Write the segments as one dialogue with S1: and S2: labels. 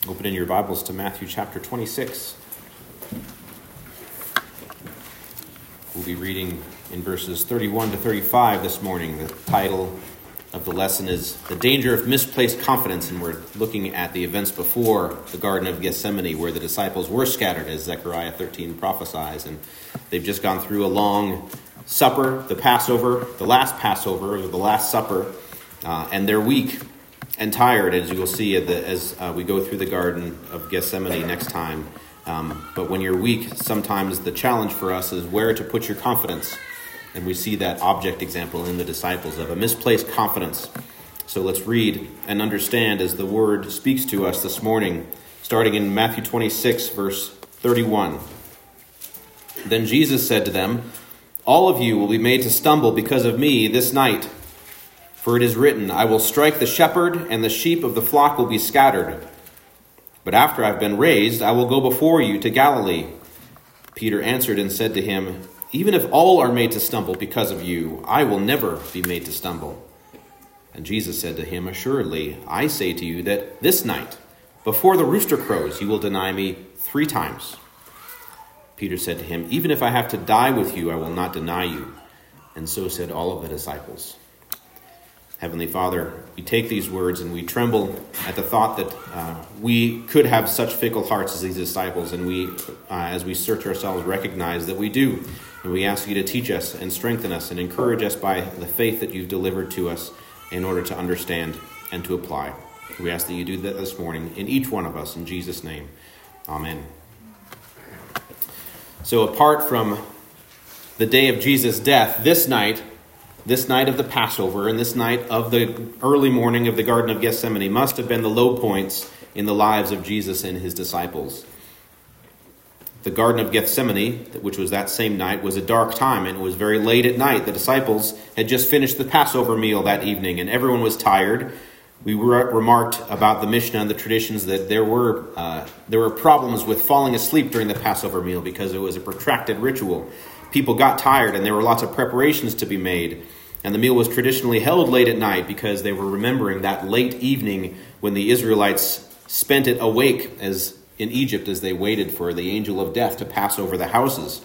S1: Open in your Bibles to Matthew chapter 26. We'll be reading in verses 31 to 35 this morning. The title of the lesson is The Danger of Misplaced Confidence, and we're looking at the events before the Garden of Gethsemane, where the disciples were scattered, as Zechariah 13 prophesies, and they've just gone through a long supper, the Passover, the last Passover, or the Last Supper, and they're weak and tired, as you will see as we go through the Garden of Gethsemane next time. But when you're weak, sometimes the challenge for us is where to put your confidence. And we see that object example in the disciples of a misplaced confidence. So let's read and understand as the word speaks to us this morning, starting in Matthew 26, verse 31. Then Jesus said to them, "All of you will be made to stumble because of me this night. For it is written, I will strike the shepherd, and the sheep of the flock will be scattered. But after I've been raised, I will go before you to Galilee." Peter answered and said to him, "Even if all are made to stumble because of you, I will never be made to stumble." And Jesus said to him, "Assuredly, I say to you that this night, before the rooster crows, you will deny me 3 times. Peter said to him, "Even if I have to die with you, I will not deny you." And so said all of the disciples. Heavenly Father, we take these words and we tremble at the thought that we could have such fickle hearts as these disciples, and we, as we search ourselves, recognize that we do. And we ask you to teach us and strengthen us and encourage us by the faith that you've delivered to us in order to understand and to apply. We ask that you do that this morning in each one of us, in Jesus' name. Amen. So apart from the day of Jesus' death, this night of the Passover and this night of the early morning of the Garden of Gethsemane must have been the low points in the lives of Jesus and his disciples. The Garden of Gethsemane, which was that same night, was a dark time, and it was very late at night. The disciples had just finished the Passover meal that evening, and everyone was tired. We remarked about the Mishnah and the traditions that there were problems with falling asleep during the Passover meal because it was a protracted ritual. People got tired, and there were lots of preparations to be made. And the meal was traditionally held late at night because they were remembering that late evening when the Israelites spent it awake as in Egypt as they waited for the angel of death to pass over the houses.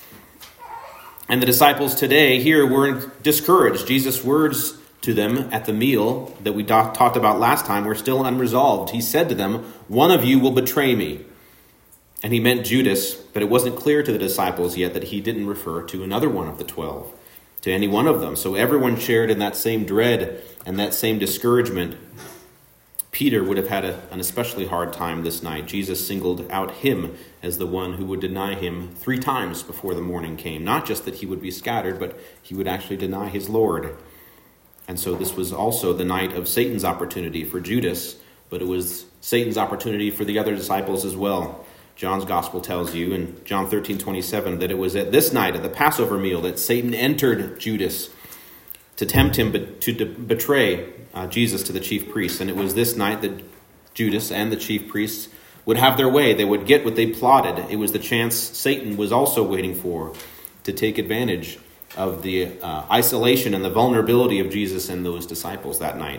S1: And the disciples today here were discouraged. Jesus' words to them at the meal that we talked about last time were still unresolved. He said to them, "One of you will betray me." And he meant Judas, but it wasn't clear to the disciples yet that he didn't refer to another one of the 12, to any one of them. So everyone shared in that same dread and that same discouragement. Peter would have had an especially hard time this night. Jesus singled out him as the one who would deny him 3 times before the morning came. Not just that he would be scattered, but he would actually deny his Lord. And so this was also the night of Satan's opportunity for Judas, but it was Satan's opportunity for the other disciples as well. John's gospel tells you in John 13:27 that it was at this night, at the Passover meal, that Satan entered Judas to tempt him to betray Jesus to the chief priests. And it was this night that Judas and the chief priests would have their way. They would get what they plotted. It was the chance Satan was also waiting for to take advantage of the isolation and the vulnerability of Jesus and those disciples that night,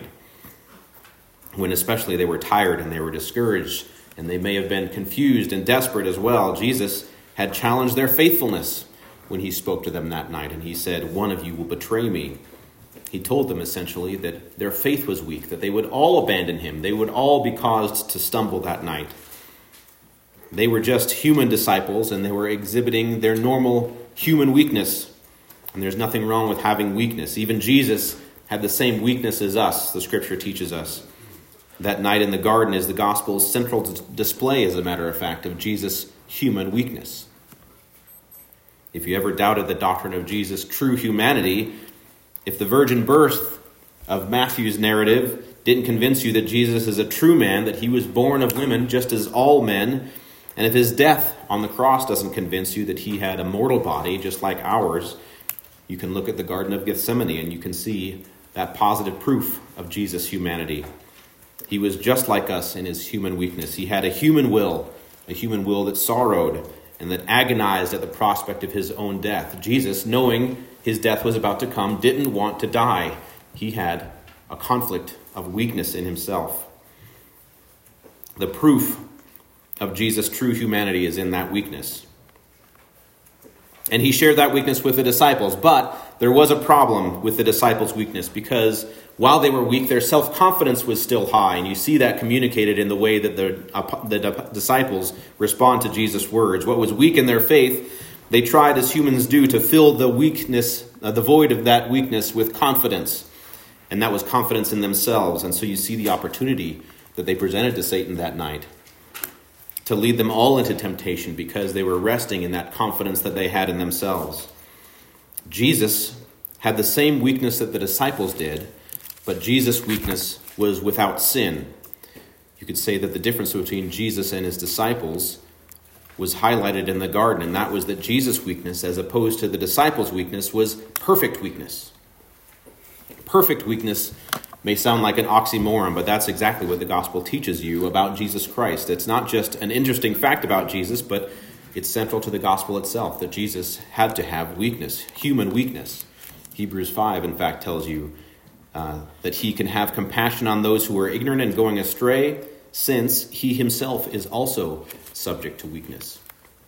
S1: when especially they were tired and they were discouraged. And they may have been confused and desperate as well. Jesus had challenged their faithfulness when he spoke to them that night. And he said, "One of you will betray me." He told them essentially that their faith was weak, that they would all abandon him. They would all be caused to stumble that night. They were just human disciples, and they were exhibiting their normal human weakness. And there's nothing wrong with having weakness. Even Jesus had the same weakness as us, the scripture teaches us. That night in the garden is the gospel's central display, as a matter of fact, of Jesus' human weakness. If you ever doubted the doctrine of Jesus' true humanity, if the virgin birth of Matthew's narrative didn't convince you that Jesus is a true man, that he was born of women just as all men, and if his death on the cross doesn't convince you that he had a mortal body just like ours, you can look at the Garden of Gethsemane and you can see that positive proof of Jesus' humanity. He was just like us in his human weakness. He had a human will that sorrowed and that agonized at the prospect of his own death. Jesus, knowing his death was about to come, didn't want to die. He had a conflict of weakness in himself. The proof of Jesus' true humanity is in that weakness. And he shared that weakness with the disciples, but there was a problem with the disciples' weakness because while they were weak, their self-confidence was still high. And you see that communicated in the way that the disciples respond to Jesus' words. What was weak in their faith, they tried as humans do to fill the weakness, the void of that weakness with confidence. And that was confidence in themselves. And so you see the opportunity that they presented to Satan that night to lead them all into temptation because they were resting in that confidence that they had in themselves. Jesus had the same weakness that the disciples did, but Jesus' weakness was without sin. You could say that the difference between Jesus and his disciples was highlighted in the garden, and that was that Jesus' weakness, as opposed to the disciples' weakness, was perfect weakness. Perfect weakness may sound like an oxymoron, but that's exactly what the gospel teaches you about Jesus Christ. It's not just an interesting fact about Jesus, but it's central to the gospel itself, that Jesus had to have weakness, human weakness. Hebrews 5, in fact, tells you that he can have compassion on those who are ignorant and going astray, since he himself is also subject to weakness.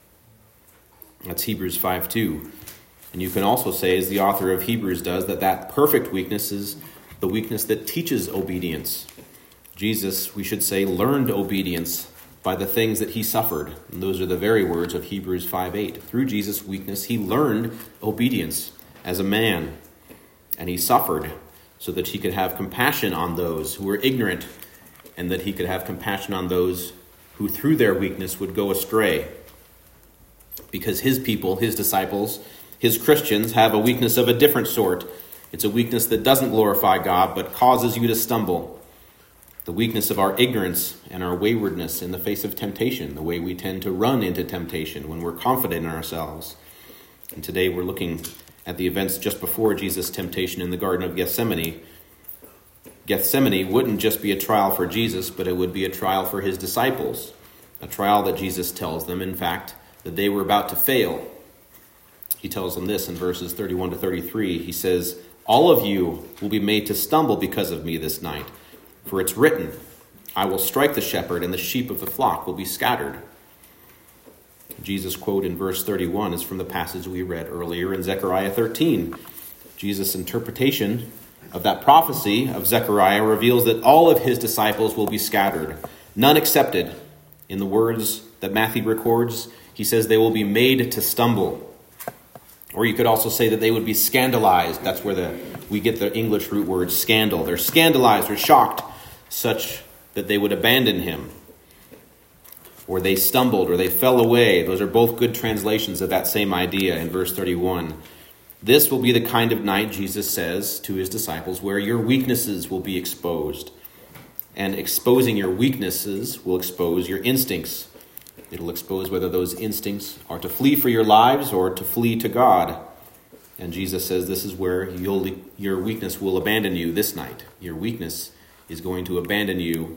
S1: That's Hebrews 5:2. And you can also say, as the author of Hebrews does, that perfect weakness is the weakness that teaches obedience. Jesus, we should say, learned obedience by the things that he suffered. And those are the very words of Hebrews 5:8. Through Jesus' weakness, he learned obedience as a man. And he suffered so that he could have compassion on those who were ignorant, and that he could have compassion on those who through their weakness would go astray. Because his people, his disciples, his Christians have a weakness of a different sort. It's a weakness that doesn't glorify God, but causes you to stumble. The weakness of our ignorance and our waywardness in the face of temptation, the way we tend to run into temptation when we're confident in ourselves. And today we're looking at the events just before Jesus' temptation in the Garden of Gethsemane. Gethsemane wouldn't just be a trial for Jesus, but it would be a trial for his disciples. A trial that Jesus tells them, in fact, that they were about to fail. He tells them this in verses 31 to 33. He says, "All of you will be made to stumble because of me this night. For it's written, I will strike the shepherd, and the sheep of the flock will be scattered." Jesus' quote in verse 31 is from the passage we read earlier in Zechariah 13. Jesus' interpretation of that prophecy of Zechariah reveals that all of his disciples will be scattered, none excepted. In the words that Matthew records, he says they will be made to stumble. Or you could also say that they would be scandalized. That's where we get the English root word scandal. They're scandalized or shocked, such that they would abandon him. Or they stumbled or they fell away. Those are both good translations of that same idea in verse 31. This will be the kind of night, Jesus says to his disciples, where your weaknesses will be exposed. And exposing your weaknesses will expose your instincts. It'll expose whether those instincts are to flee for your lives or to flee to God. And Jesus says this is where your weakness will abandon you this night. Your weakness is going to abandon you,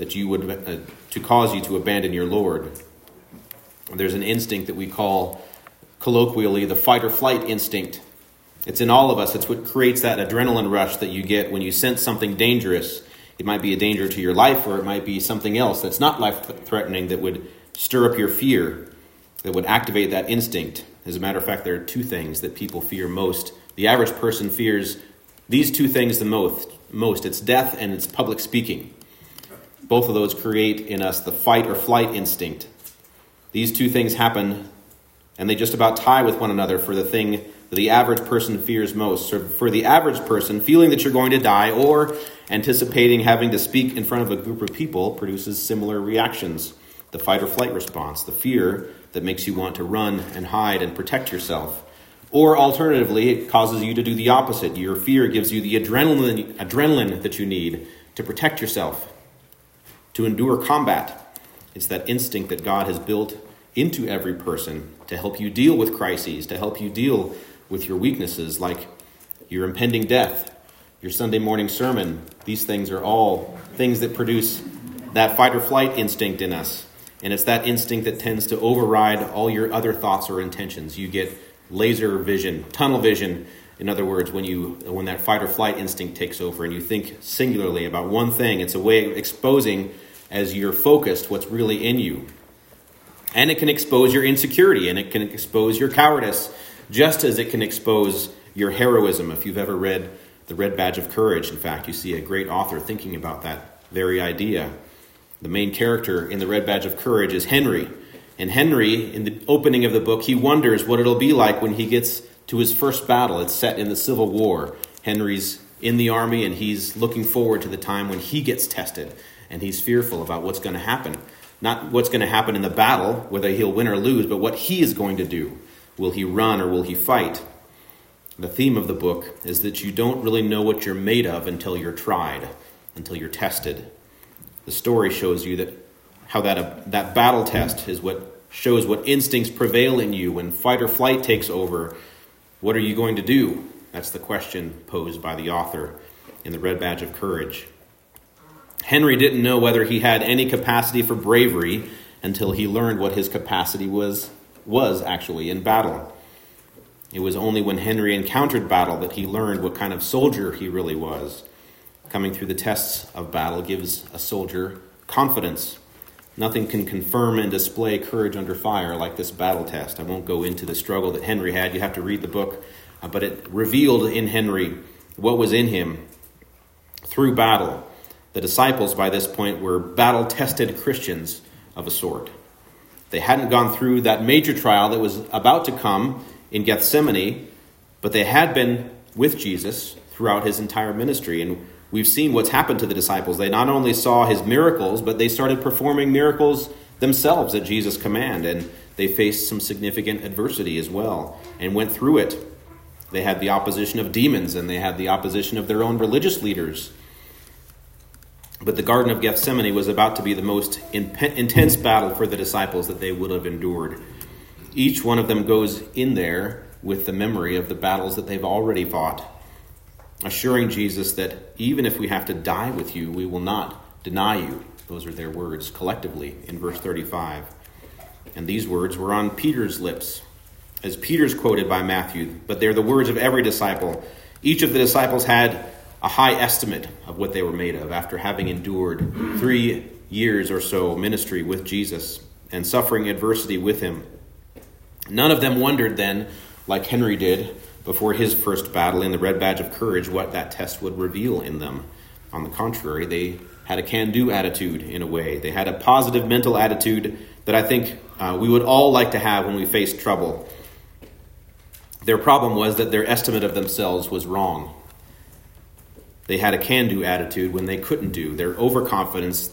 S1: to cause you to abandon your Lord. There's an instinct that we call colloquially the fight or flight instinct. It's in all of us. It's what creates that adrenaline rush that you get when you sense something dangerous. It might be a danger to your life, or it might be something else that's not life-threatening that would stir up your fear, that would activate that instinct. As a matter of fact, there are two things that people fear most. The average person fears these two things the most. It's death and it's public speaking. Both of those create in us the fight or flight instinct. These two things happen, and they just about tie with one another for the thing that the average person fears most. So for the average person, feeling that you're going to die or anticipating having to speak in front of a group of people produces similar reactions. The fight or flight response, the fear that makes you want to run and hide and protect yourself. Or alternatively, it causes you to do the opposite. Your fear gives you the adrenaline that you need to protect yourself, to endure combat. It's that instinct that God has built into every person to help you deal with crises, to help you deal with your weaknesses, like your impending death, your Sunday morning sermon. These things are all things that produce that fight or flight instinct in us. And it's that instinct that tends to override all your other thoughts or intentions. You get laser vision, tunnel vision. In other words, when that fight or flight instinct takes over and you think singularly about one thing, it's a way of exposing as you're focused what's really in you. And it can expose your insecurity, and it can expose your cowardice, just as it can expose your heroism. If you've ever read The Red Badge of Courage, in fact, you see a great author thinking about that very idea. The main character in The Red Badge of Courage is Henry. And Henry, in the opening of the book, he wonders what it'll be like when he gets to his first battle. It's set in the Civil War. Henry's in the army, and he's looking forward to the time when he gets tested. And he's fearful about what's going to happen. Not what's going to happen in the battle, whether he'll win or lose, but what he is going to do. Will he run or will he fight? The theme of the book is that you don't really know what you're made of until you're tried, until you're tested. The story shows you how that battle test is what shows what instincts prevail in you when fight or flight takes over. What are you going to do? That's the question posed by the author in The Red Badge of Courage. Henry didn't know whether he had any capacity for bravery until he learned what his capacity was actually in battle. It was only when Henry encountered battle that he learned what kind of soldier he really was. Coming through the tests of battle gives a soldier confidence. Nothing can confirm and display courage under fire like this battle test. I won't go into the struggle that Henry had. You have to read the book. But it revealed in Henry what was in him through battle. The disciples, by this point, were battle-tested Christians of a sort. They hadn't gone through that major trial that was about to come in Gethsemane, but they had been with Jesus throughout his entire ministry. And we've seen what's happened to the disciples. They not only saw his miracles, but they started performing miracles themselves at Jesus' command. And they faced some significant adversity as well and went through it. They had the opposition of demons, and they had the opposition of their own religious leaders. But the Garden of Gethsemane was about to be the most intense battle for the disciples that they would have endured. Each one of them goes in there with the memory of the battles that they've already fought, assuring Jesus that even if we have to die with you, we will not deny you. Those are their words collectively in verse 35. And these words were on Peter's lips, as Peter's quoted by Matthew, but they're the words of every disciple. Each of the disciples had a high estimate of what they were made of after having endured 3 years or so ministry with Jesus and suffering adversity with him. None of them wondered then, like Henry did before his first battle in the Red Badge of Courage, what that test would reveal in them. On the contrary, they had a can-do attitude in a way. They had a positive mental attitude that I think we would all like to have when we face trouble. Their problem was that their estimate of themselves was wrong. They had a can-do attitude when they couldn't do. Their confidence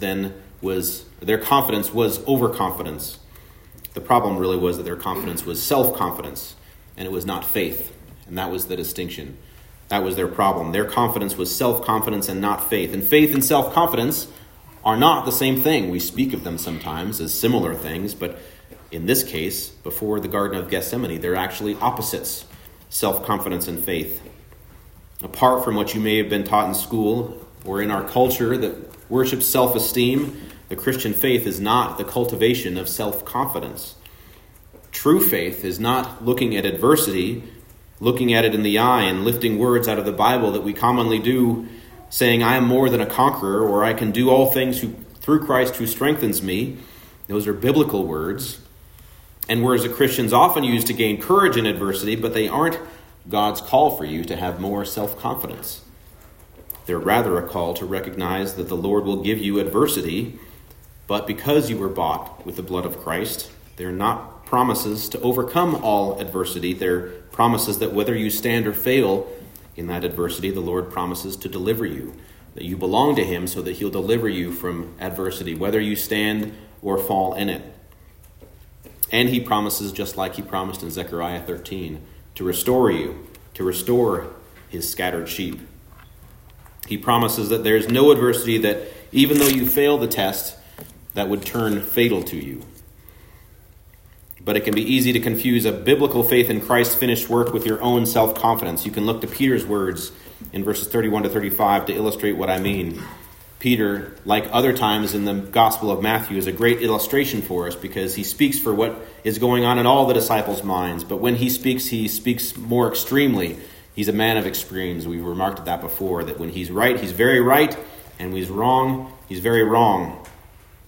S1: was overconfidence. The problem really was that their confidence was self-confidence, and it was not faith. And that was the distinction. That was their problem. Their confidence was self-confidence and not faith. And faith and self-confidence are not the same thing. We speak of them sometimes as similar things, but in this case, before the Garden of Gethsemane, they're actually opposites, self-confidence and faith. Apart from what you may have been taught in school or in our culture that worships self-esteem, the Christian faith is not the cultivation of self-confidence. True faith is not looking at adversity, looking at it in the eye and lifting words out of the Bible that we commonly do, saying, I am more than a conqueror, or I can do all things through Christ who strengthens me. Those are biblical words, and words that Christians often use to gain courage in adversity, but they aren't God's call for you to have more self-confidence. They're rather a call to recognize that the Lord will give you adversity, but because you were bought with the blood of Christ, they're not promises to overcome all adversity. They're promises that whether you stand or fail in that adversity, the Lord promises to deliver you, that you belong to him so that he'll deliver you from adversity, whether you stand or fall in it. And he promises, just like he promised in Zechariah 13, to restore you, to restore his scattered sheep. He promises that there's no adversity that, even though you fail the test, that would turn fatal to you. But it can be easy to confuse a biblical faith in Christ's finished work with your own self-confidence. You can look to Peter's words in verses 31 to 35 to illustrate what I mean. Peter, like other times in the Gospel of Matthew, is a great illustration for us because he speaks for what is going on in all the disciples' minds. But when he speaks more extremely. He's a man of extremes. We've remarked at that before, that when he's right, he's very right, and when he's wrong, he's very wrong.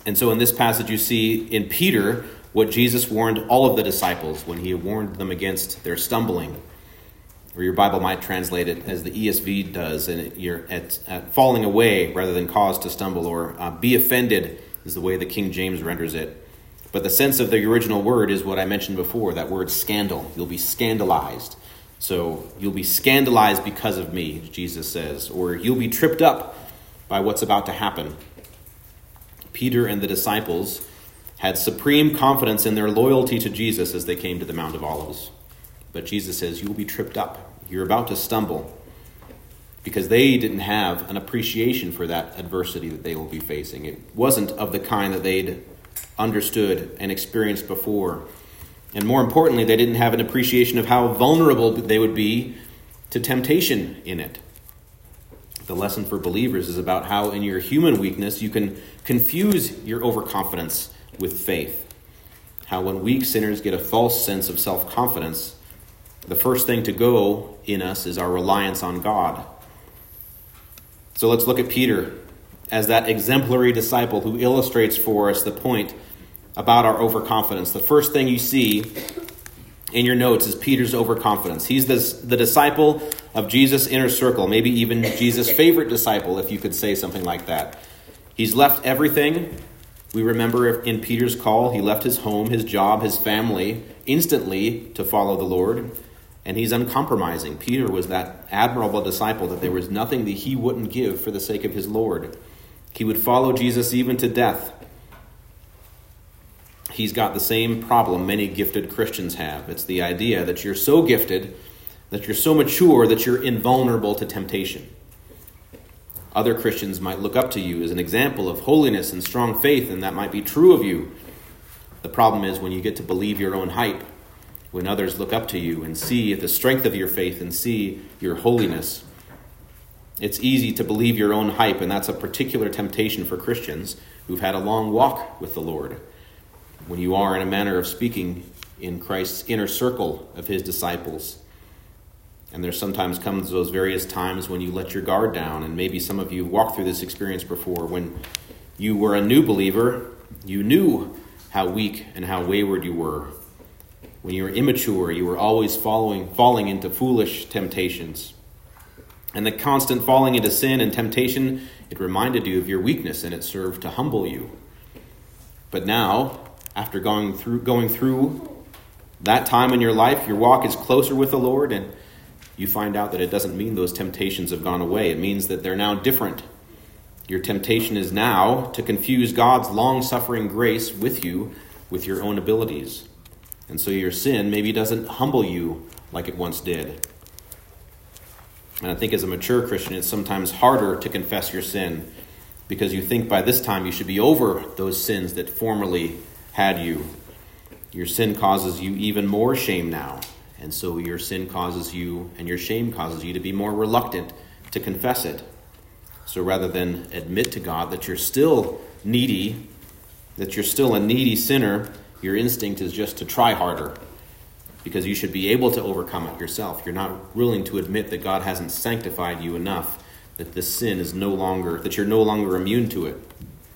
S1: And so in this passage you see in Peter what Jesus warned all of the disciples when he warned them against their stumbling. Or your Bible might translate it as the ESV does, and you're at falling away rather than cause to stumble, or be offended is the way the King James renders it. But the sense of the original word is what I mentioned before, that word scandal. You'll be scandalized. So you'll be scandalized because of me, Jesus says, or you'll be tripped up by what's about to happen. Peter and the disciples had supreme confidence in their loyalty to Jesus as they came to the Mount of Olives. But Jesus says, you'll be tripped up. You're about to stumble, because they didn't have an appreciation for that adversity that they will be facing. It wasn't of the kind that they'd understood and experienced before. And more importantly, they didn't have an appreciation of how vulnerable they would be to temptation in it. The lesson for believers is about how in your human weakness you can confuse your overconfidence with faith. How when weak sinners get a false sense of self-confidence, the first thing to go in us is our reliance on God. So let's look at Peter as that exemplary disciple who illustrates for us the point about our overconfidence. The first thing you see in your notes is Peter's overconfidence. He's the disciple of Jesus' inner circle, maybe even Jesus' favorite disciple, if you could say something like that. He's left everything. We remember in Peter's call, he left his home, his job, his family instantly to follow the Lord. And he's uncompromising. Peter was that admirable disciple that there was nothing that he wouldn't give for the sake of his Lord. He would follow Jesus even to death. He's got the same problem many gifted Christians have. It's the idea that you're so gifted, that you're so mature, that you're invulnerable to temptation. Other Christians might look up to you as an example of holiness and strong faith, and that might be true of you. The problem is when you get to believe your own hype, when others look up to you and see the strength of your faith and see your holiness. It's easy to believe your own hype, and that's a particular temptation for Christians who've had a long walk with the Lord. When you are, in a manner of speaking, in Christ's inner circle of his disciples. And there sometimes comes those various times when you let your guard down, and maybe some of you walked through this experience before. When you were a new believer, you knew how weak and how wayward you were. When you were immature, you were always falling into foolish temptations. And the constant falling into sin and temptation, it reminded you of your weakness, and it served to humble you. But now, after going through that time in your life, your walk is closer with the Lord, and you find out that it doesn't mean those temptations have gone away. It means that they're now different. Your temptation is now to confuse God's long-suffering grace with you, with your own abilities. And so your sin maybe doesn't humble you like it once did. And I think as a mature Christian, it's sometimes harder to confess your sin because you think by this time you should be over those sins that formerly had you. Your sin causes you even more shame now. And so your sin causes you, and your shame causes you to be more reluctant to confess it. So rather than admit to God that you're still needy, that you're still a needy sinner, your instinct is just to try harder because you should be able to overcome it yourself. You're not willing to admit that God hasn't sanctified you enough, that this sin is that you're no longer immune to it.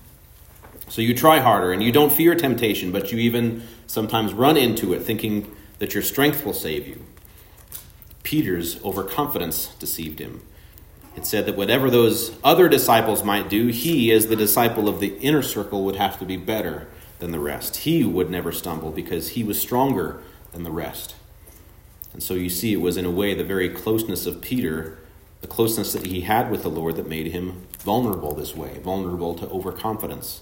S1: So you try harder, and you don't fear temptation, but you even sometimes run into it thinking that your strength will save you. Peter's overconfidence deceived him. It said that whatever those other disciples might do, he, as the disciple of the inner circle, would have to be better than the rest. He would never stumble because he was stronger than the rest. And so you see, it was in a way the very closeness of Peter, the closeness that he had with the Lord, that made him vulnerable this way, vulnerable to overconfidence.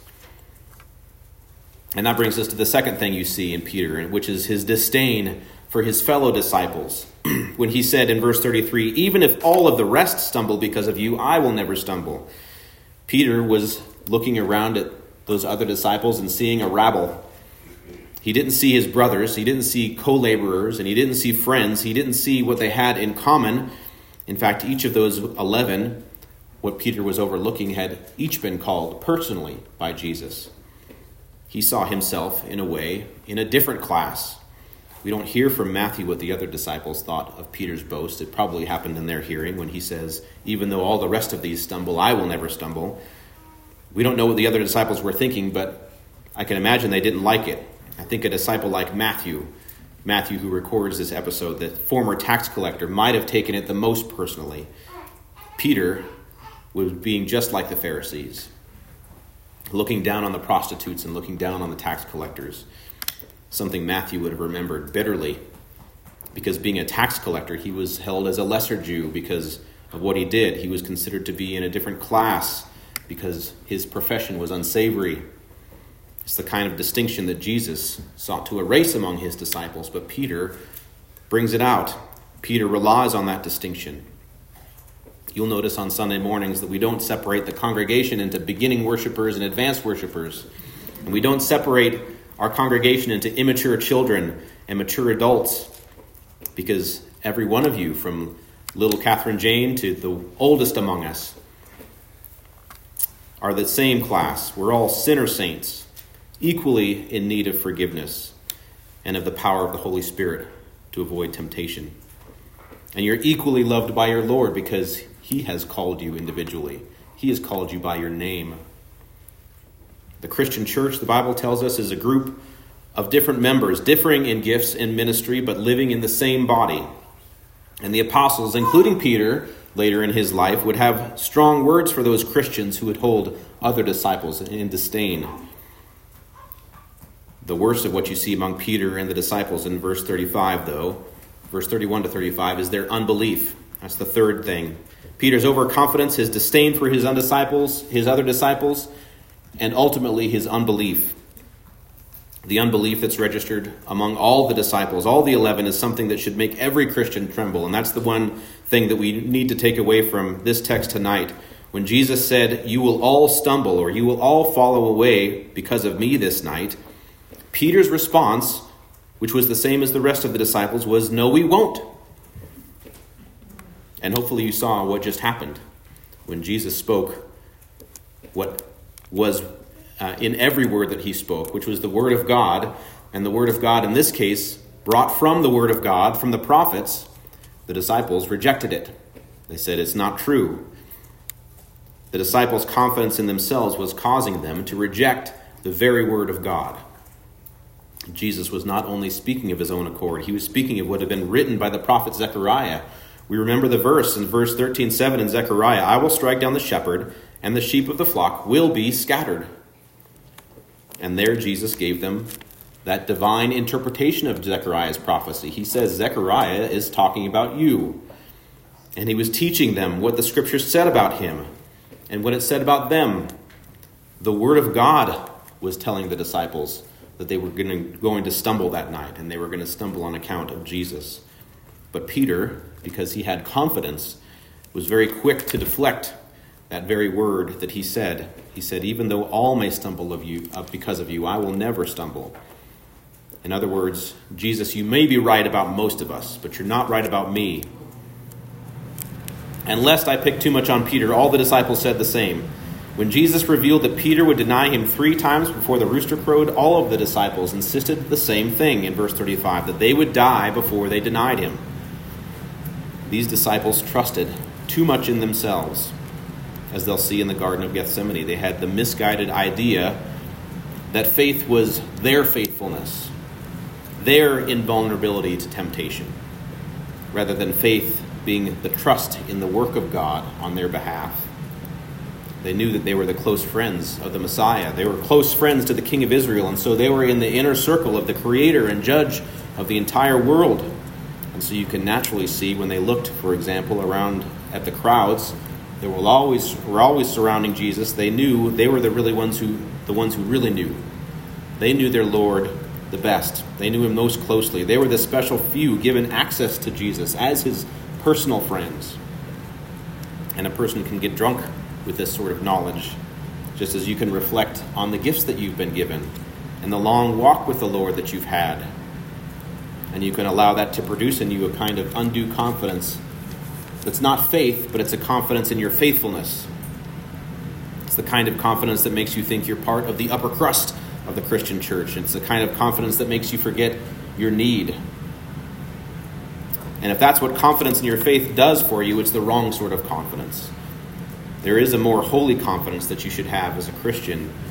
S1: And that brings us to the second thing you see in Peter, which is his disdain for his fellow disciples. When he said in verse 33, "Even if all of the rest stumble because of you, I will never stumble." Peter was looking around at those other disciples and seeing a rabble. He didn't see his brothers, he didn't see co-laborers, and he didn't see friends. He didn't see what they had in common. In fact, each of those 11, what Peter was overlooking, had each been called personally by Jesus. He saw himself, in a way, in a different class. We don't hear from Matthew what the other disciples thought of Peter's boast. It probably happened in their hearing when he says, "Even though all the rest of these stumble, I will never stumble." We don't know what the other disciples were thinking, but I can imagine they didn't like it. I think a disciple like Matthew, who records this episode, the former tax collector, might have taken it the most personally. Peter was being just like the Pharisees, looking down on the prostitutes and looking down on the tax collectors, something Matthew would have remembered bitterly, because being a tax collector, he was held as a lesser Jew because of what he did. He was considered to be in a different class because his profession was unsavory. It's the kind of distinction that Jesus sought to erase among his disciples, but Peter brings it out. Peter relies on that distinction. You'll notice on Sunday mornings that we don't separate the congregation into beginning worshipers and advanced worshipers. And we don't separate our congregation into immature children and mature adults, because every one of you, from little Catherine Jane to the oldest among us, are the same class. We're all sinner saints, equally in need of forgiveness and of the power of the Holy Spirit to avoid temptation. And you're equally loved by your Lord because he has called you individually. He has called you by your name. The Christian church, the Bible tells us, is a group of different members, differing in gifts and ministry, but living in the same body. And the apostles, including Peter, later in his life, would have strong words for those Christians who would hold other disciples in disdain. The worst of what you see among Peter and the disciples in verse 35, though, verse 31 to 35, is their unbelief. That's the third thing. Peter's overconfidence, his disdain for his other disciples, and ultimately his unbelief. The unbelief that's registered among all the disciples, all the 11, is something that should make every Christian tremble. And that's the one thing that we need to take away from this text tonight. When Jesus said, "You will all stumble," or "You will all fall away because of me this night," Peter's response, which was the same as the rest of the disciples, was, "No, we won't." And hopefully you saw what just happened when Jesus spoke what was in every word that he spoke, which was the word of God. And the word of God, in this case, brought from the word of God, from the prophets. The disciples rejected it. They said it's not true. The disciples' confidence in themselves was causing them to reject the very word of God. Jesus was not only speaking of his own accord, he was speaking of what had been written by the prophet Zechariah. We remember the verse in verse 13:7 in Zechariah, "I will strike down the shepherd, and the sheep of the flock will be scattered." And there Jesus gave them that divine interpretation of Zechariah's prophecy. He says Zechariah is talking about you. And he was teaching them what the scriptures said about him and what it said about them. The word of God was telling the disciples that they were going to stumble that night, and they were going to stumble on account of Jesus. But Peter, because he had confidence, was very quick to deflect that very word that he said. He said, "Even though all may stumble because of you, I will never stumble." In other words, Jesus, you may be right about most of us, but you're not right about me. And lest I pick too much on Peter, all the disciples said the same. When Jesus revealed that Peter would deny him 3 times before the rooster crowed, all of the disciples insisted the same thing in verse 35, that they would die before they denied him. These disciples trusted too much in themselves. As they'll see in the Garden of Gethsemane, they had the misguided idea that faith was their faithfulness, their invulnerability to temptation, rather than faith being the trust in the work of God on their behalf. They knew that they were the close friends of the Messiah. They were close friends to the King of Israel, and so they were in the inner circle of the Creator and Judge of the entire world. And so you can naturally see when they looked, for example, around at the crowds that were always surrounding Jesus, they knew they were the ones who really knew. They knew their Lord the best. They knew him most closely. They were the special few given access to Jesus as his personal friends. And a person can get drunk with this sort of knowledge, just as you can reflect on the gifts that you've been given and the long walk with the Lord that you've had. And you can allow that to produce in you a kind of undue confidence that's not faith, but it's a confidence in your faithfulness. It's the kind of confidence that makes you think you're part of the upper crust of the Christian church. It's the kind of confidence that makes you forget your need. And if that's what confidence in your faith does for you, it's the wrong sort of confidence. There is a more holy confidence that you should have as a Christian,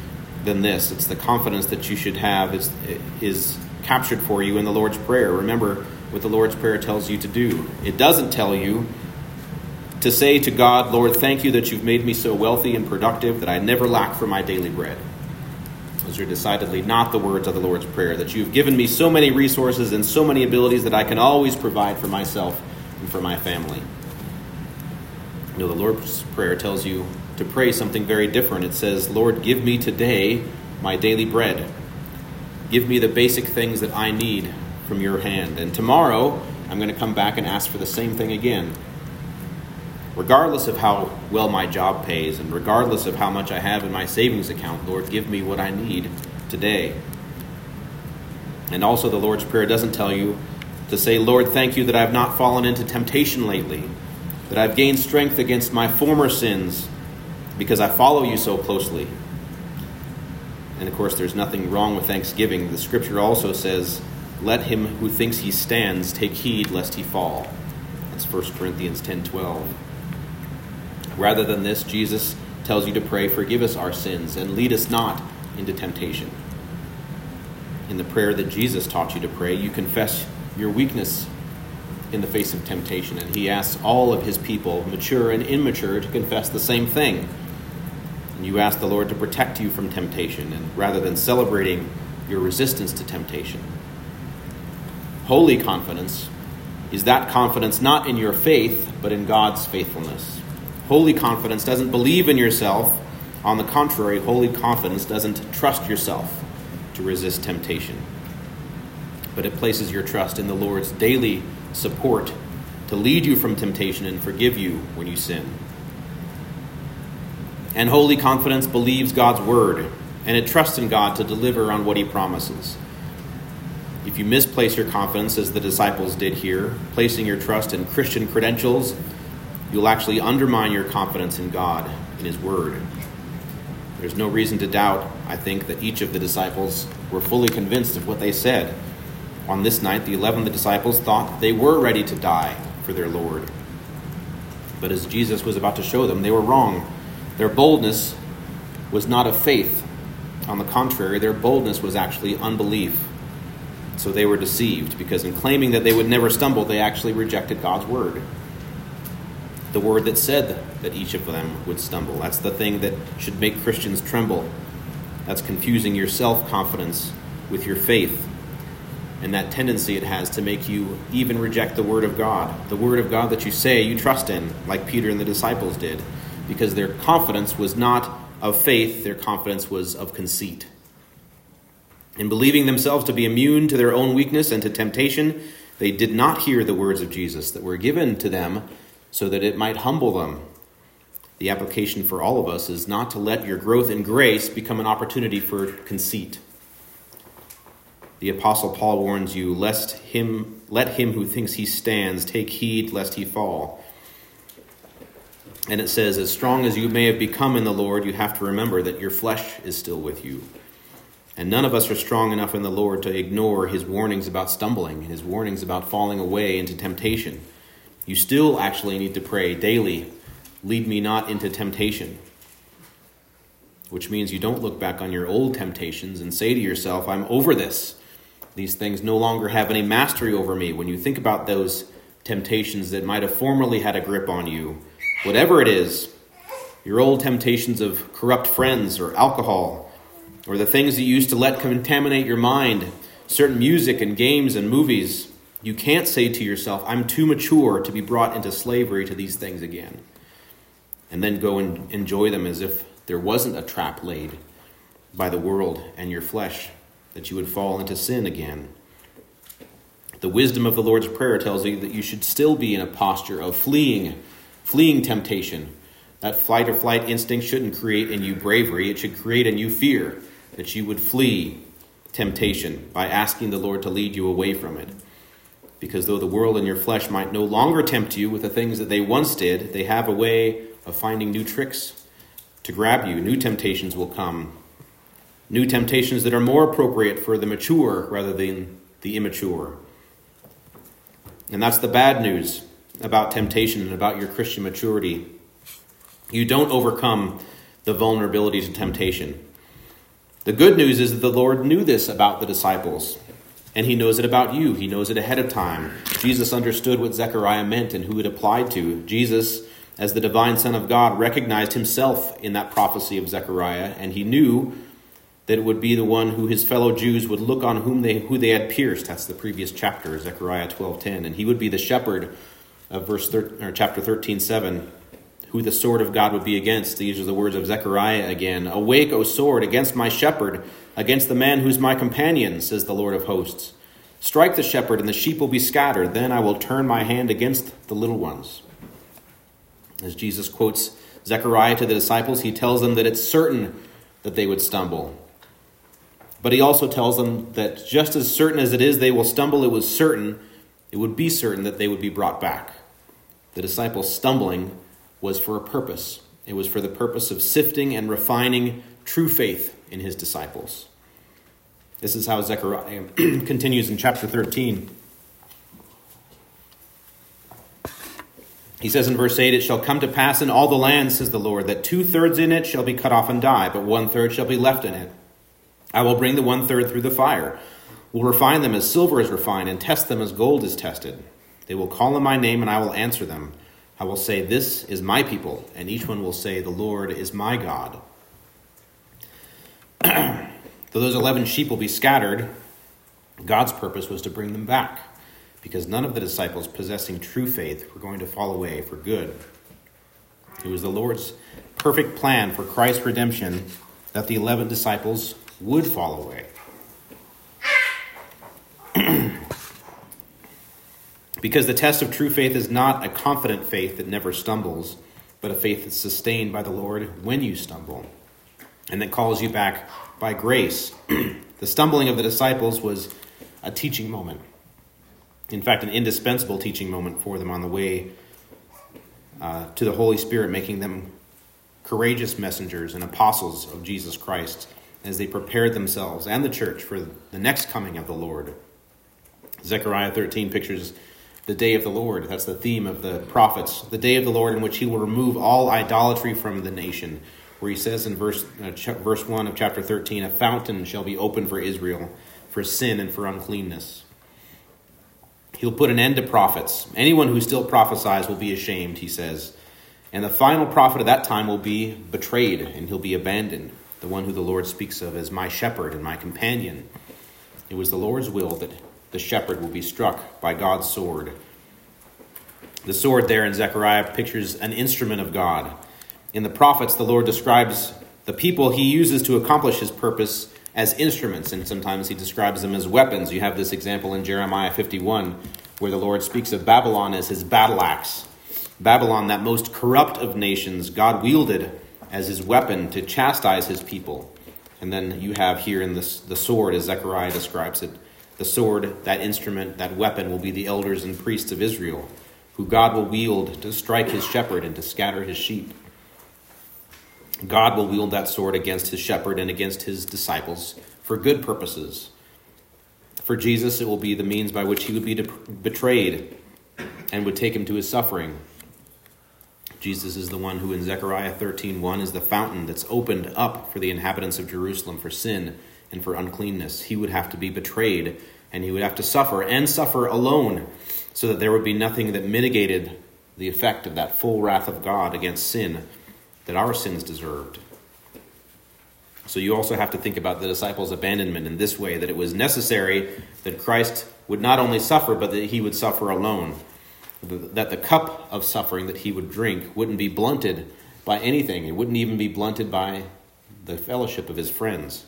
S1: than this. It's the confidence that you should have is captured for you in the Lord's Prayer. Remember what the Lord's Prayer tells you to do. It doesn't tell you to say to God, Lord, thank you that you've made me so wealthy and productive that I never lack for my daily bread. Those are decidedly not the words of the Lord's Prayer, that you've given me so many resources and so many abilities that I can always provide for myself and for my family. No, the Lord's Prayer tells you to pray something very different. It says, Lord, give me today my daily bread. Give me the basic things that I need from your hand. And tomorrow, I'm going to come back and ask for the same thing again. Regardless of how well my job pays and regardless of how much I have in my savings account, Lord, give me what I need today. And also the Lord's Prayer doesn't tell you to say, Lord, thank you that I've not fallen into temptation lately, that I've gained strength against my former sins because I follow you so closely. And of course, there's nothing wrong with thanksgiving. The scripture also says, let him who thinks he stands take heed lest he fall. That's 1 Corinthians 10:12. Rather than this, Jesus tells you to pray, forgive us our sins and lead us not into temptation. In the prayer that Jesus taught you to pray, you confess your weakness in the face of temptation. And he asks all of his people, mature and immature, to confess the same thing. And you ask the Lord to protect you from temptation, and rather than celebrating your resistance to temptation. Holy confidence is that confidence not in your faith, but in God's faithfulness. Holy confidence doesn't believe in yourself. On the contrary, holy confidence doesn't trust yourself to resist temptation. But it places your trust in the Lord's daily support to lead you from temptation and forgive you when you sin. And holy confidence believes God's word, and it trusts in God to deliver on what he promises. If you misplace your confidence, as the disciples did here, placing your trust in Christian credentials, you'll actually undermine your confidence in God, in his word. There's no reason to doubt, I think, that each of the disciples were fully convinced of what they said. On this night, the 11 disciples thought they were ready to die for their Lord. But as Jesus was about to show them, they were wrong. Their boldness was not of faith. On the contrary, their boldness was actually unbelief. So they were deceived, because in claiming that they would never stumble, they actually rejected God's word. The word that said that each of them would stumble. That's the thing that should make Christians tremble. That's confusing your self-confidence with your faith. And that tendency it has to make you even reject the word of God. The word of God that you say you trust in, like Peter and the disciples did. Because their confidence was not of faith, their confidence was of conceit. In believing themselves to be immune to their own weakness and to temptation, they did not hear the words of Jesus that were given to them so that it might humble them. The application for all of us is not to let your growth in grace become an opportunity for conceit. The Apostle Paul warns you, let him who thinks he stands take heed lest he fall. And it says, as strong as you may have become in the Lord, you have to remember that your flesh is still with you. And none of us are strong enough in the Lord to ignore his warnings about stumbling, his warnings about falling away into temptation. You still actually need to pray daily, lead me not into temptation. Which means you don't look back on your old temptations and say to yourself, I'm over this. These things no longer have any mastery over me. When you think about those temptations that might have formerly had a grip on you, whatever it is, your old temptations of corrupt friends or alcohol, or the things that you used to let contaminate your mind, certain music and games and movies, you can't say to yourself, I'm too mature to be brought into slavery to these things again. And then go and enjoy them as if there wasn't a trap laid by the world and your flesh, that you would fall into sin again. The wisdom of the Lord's Prayer tells you that you should still be in a posture of fleeing temptation. That fight or flight instinct shouldn't create in you bravery. It should create in you fear, that you would flee temptation by asking the Lord to lead you away from it. Because though the world and your flesh might no longer tempt you with the things that they once did, they have a way of finding new tricks to grab you. New temptations will come. New temptations that are more appropriate for the mature rather than the immature. And that's the bad news about temptation and about your Christian maturity. You don't overcome the vulnerability to temptation. The good news is that the Lord knew this about the disciples, and he knows it about you. He knows it ahead of time. Jesus understood what Zechariah meant and who it applied to. Jesus, as the divine Son of God, recognized himself in that prophecy of Zechariah, and he knew that it would be the one who his fellow Jews would look on who they had pierced. That's the previous chapter, Zechariah 12:10. And he would be the shepherd of chapter 13:7, who the sword of God would be against. These are the words of Zechariah again. Awake, O sword, against my shepherd, against the man who's my companion, says the Lord of hosts. Strike the shepherd, and the sheep will be scattered. Then I will turn my hand against the little ones. As Jesus quotes Zechariah to the disciples, he tells them that it's certain that they would stumble. But he also tells them that just as certain as it is they will stumble, it would be certain that they would be brought back. The disciples stumbling was for a purpose. It was for the purpose of sifting and refining true faith in his disciples. This is how Zechariah continues in chapter 13. He says in verse 8, "It shall come to pass in all the land, says the Lord, that 2/3 in it shall be cut off and die, but 1/3 shall be left in it. I will bring the 1/3 through the fire, will refine them as silver is refined, and test them as gold is tested. They will call on my name, and I will answer them. I will say, 'This is my people,' and each one will say, 'The Lord is my God.'" Though those 11 sheep will be scattered, God's purpose was to bring them back, because none of the disciples possessing true faith were going to fall away for good. It was the Lord's perfect plan for Christ's redemption that the 11 disciples would fall away. Because the test of true faith is not a confident faith that never stumbles, but a faith that's sustained by the Lord when you stumble, and that calls you back by grace. The stumbling of the disciples was a teaching moment. In fact, an indispensable teaching moment for them on the way to the Holy Spirit, making them courageous messengers and apostles of Jesus Christ as they prepared themselves and the church for the next coming of the Lord. Zechariah 13 pictures the day of the Lord. That's the theme of the prophets. The day of the Lord in which he will remove all idolatry from the nation. Where he says in verse 1 of chapter 13, "A fountain shall be opened for Israel, for sin and for uncleanness." He'll put an end to prophets. Anyone who still prophesies will be ashamed, he says. And the final prophet of that time will be betrayed, and he'll be abandoned. The one who the Lord speaks of as my shepherd and my companion. It was the Lord's will that the shepherd will be struck by God's sword. The sword there in Zechariah pictures an instrument of God. In the prophets, the Lord describes the people he uses to accomplish his purpose as instruments, and sometimes he describes them as weapons. You have this example in Jeremiah 51, where the Lord speaks of Babylon as his battle axe. Babylon, that most corrupt of nations, God wielded as his weapon to chastise his people. And then you have here in the sword, as Zechariah describes it, the sword, that instrument, that weapon, will be the elders and priests of Israel, who God will wield to strike his shepherd and to scatter his sheep. God will wield that sword against his shepherd and against his disciples for good purposes. For Jesus, it will be the means by which he would be betrayed and would take him to his suffering. Jesus is the one who in Zechariah 13:1 is the fountain that's opened up for the inhabitants of Jerusalem for sin and for uncleanness. He would have to be betrayed, and he would have to suffer, and suffer alone, so that there would be nothing that mitigated the effect of that full wrath of God against sin that our sins deserved. So you also have to think about the disciples' abandonment in this way, that it was necessary that Christ would not only suffer, but that he would suffer alone. That the cup of suffering that he would drink wouldn't be blunted by anything. It wouldn't even be blunted by the fellowship of his friends.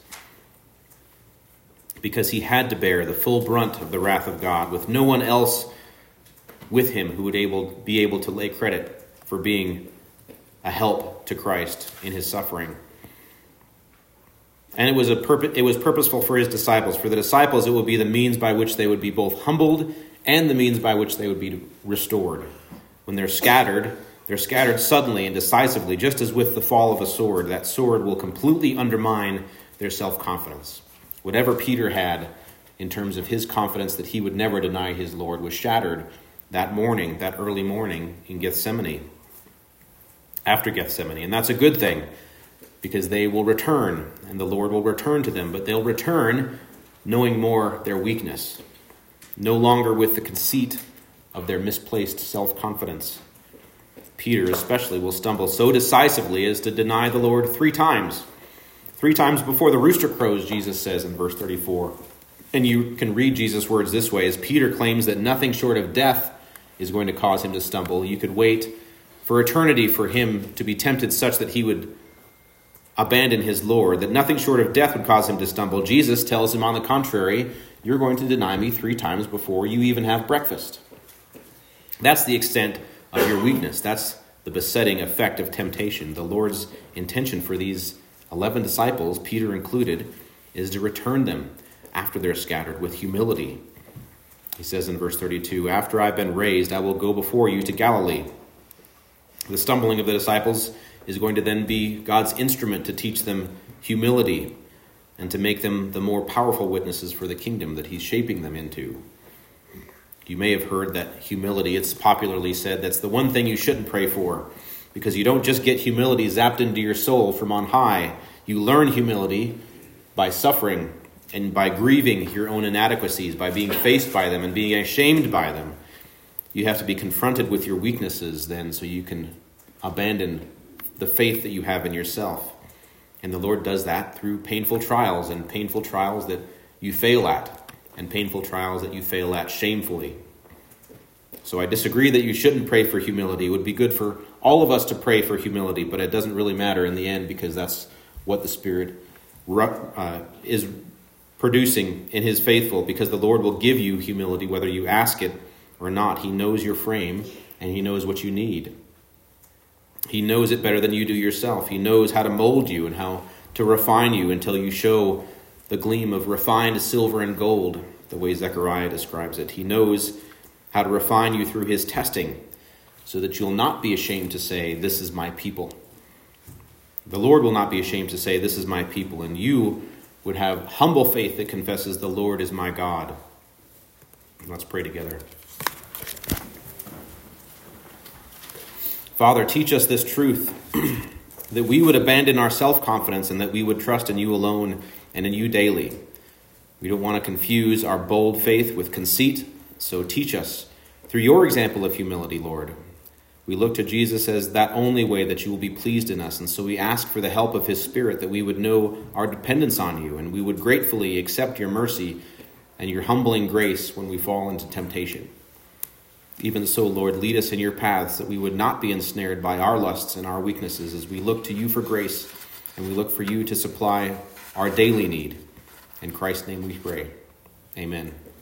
S1: Because he had to bear the full brunt of the wrath of God with no one else with him who would be able to lay credit for being a help to Christ in his suffering. And it was purposeful for his disciples. For the disciples, it would be the means by which they would be both humbled and the means by which they would be restored. When they're scattered suddenly and decisively, just as with the fall of a sword. That sword will completely undermine their self-confidence. Whatever Peter had in terms of his confidence that he would never deny his Lord was shattered that morning, that early morning in Gethsemane, after Gethsemane. And that's a good thing, because they will return, and the Lord will return to them, but they'll return knowing more their weakness, no longer with the conceit of their misplaced self-confidence. Peter especially will stumble so decisively as to deny the Lord 3 times. 3 times before the rooster crows, Jesus says in verse 34. And you can read Jesus' words this way, as Peter claims that nothing short of death is going to cause him to stumble. You could wait for eternity for him to be tempted such that he would abandon his Lord, that nothing short of death would cause him to stumble. Jesus tells him, on the contrary, you're going to deny me 3 times before you even have breakfast. That's the extent of your weakness. That's the besetting effect of temptation. The Lord's intention for these 11 disciples, Peter included, is to return them after they're scattered with humility. He says in verse 32, after I've been raised, I will go before you to Galilee. The stumbling of the disciples is going to then be God's instrument to teach them humility and to make them the more powerful witnesses for the kingdom that he's shaping them into. You may have heard that humility, it's popularly said, that's the one thing you shouldn't pray for, because you don't just get humility zapped into your soul from on high. You learn humility by suffering and by grieving your own inadequacies, by being faced by them and being ashamed by them. You have to be confronted with your weaknesses then, so you can abandon the faith that you have in yourself. And the Lord does that through painful trials, and painful trials that you fail at, and painful trials that you fail at shamefully. So I disagree that you shouldn't pray for humility. It would be good for all of us to pray for humility, but it doesn't really matter in the end, because that's what the Spirit is producing in his faithful, because the Lord will give you humility whether you ask it or not. He knows your frame, and he knows what you need. He knows it better than you do yourself. He knows how to mold you and how to refine you until you show the gleam of refined silver and gold, the way Zechariah describes it. He knows how to refine you through his testing so that you'll not be ashamed to say, this is my people. The Lord will not be ashamed to say, this is my people, and you would have humble faith that confesses the Lord is my God. Let's pray together. Father, teach us this truth, that we would abandon our self-confidence and that we would trust in you alone and in you daily. We don't want to confuse our bold faith with conceit, so teach us through your example of humility, Lord. We look to Jesus as that only way that you will be pleased in us, and so we ask for the help of his Spirit that we would know our dependence on you, and we would gratefully accept your mercy and your humbling grace when we fall into temptation. Even so, Lord, lead us in your paths that we would not be ensnared by our lusts and our weaknesses as we look to you for grace and we look for you to supply our daily need. In Christ's name we pray. Amen.